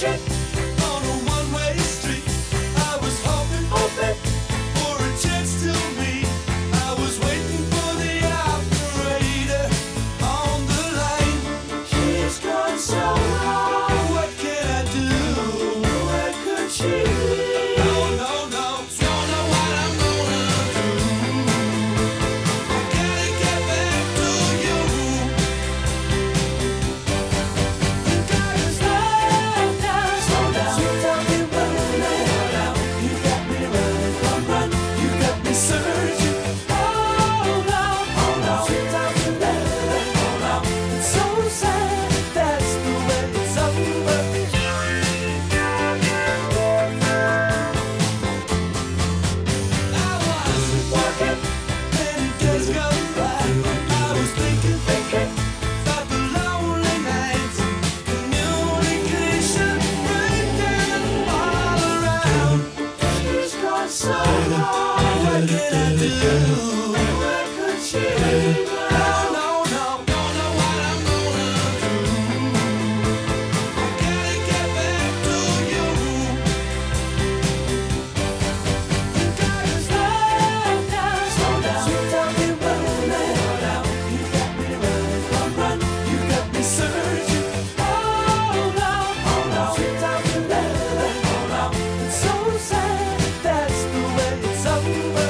searching on a one-way street. I was hoping open for a chance to meet. I was waiting for the operator on the line. she's gone so long. What can I do? Where could she be? No, no, no, don't know what I'm gonna do. I gotta get back to you. You gotta Slow down, sweet talking woman. You got me running, run, you got me searching. Hold on, sweet talking love. It's so sad, that's the way it's over. I was Walking, many days gone by. I was thinking about the lonely nights, communication breaking all around. she's gone so long. What can I do? Where could she be? No, no, no, don't know what I'm gonna do. I gotta get back to you. You gotta Slow down, sweet talking woman. You got me running, run, you got me searching. Hold on, sweet talking love. It's so sad, that's the way it's over.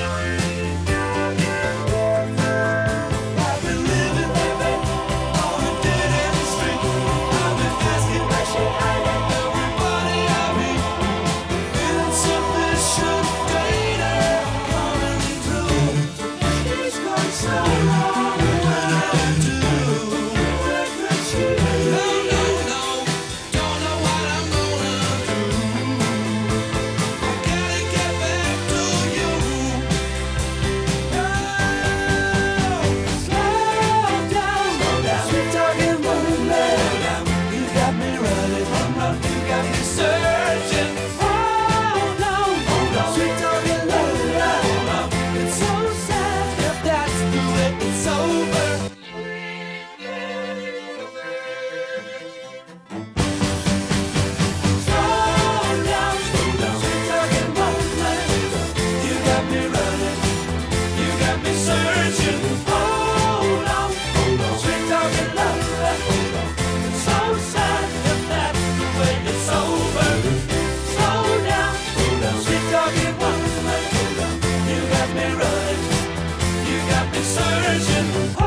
I've been living on a dead-end street. I've been asking everybody I meet. Insufficient data coming through. She's gone so long. What can I do? Where could she be? No, no, no, don't know what I'm gonna do. I gotta get back to you. Slow down, sweet talking woman. You got me running, run, you got me searching. Hold on, sweet talking love. It's so sad if that's the way it's over. Slow down, sweet talking woman. You got me running, you got me searching. Hold on, sweet talking love. It's so sad if that's the way it's over. Slow down, sweet talking woman. You got me running, you got me searching.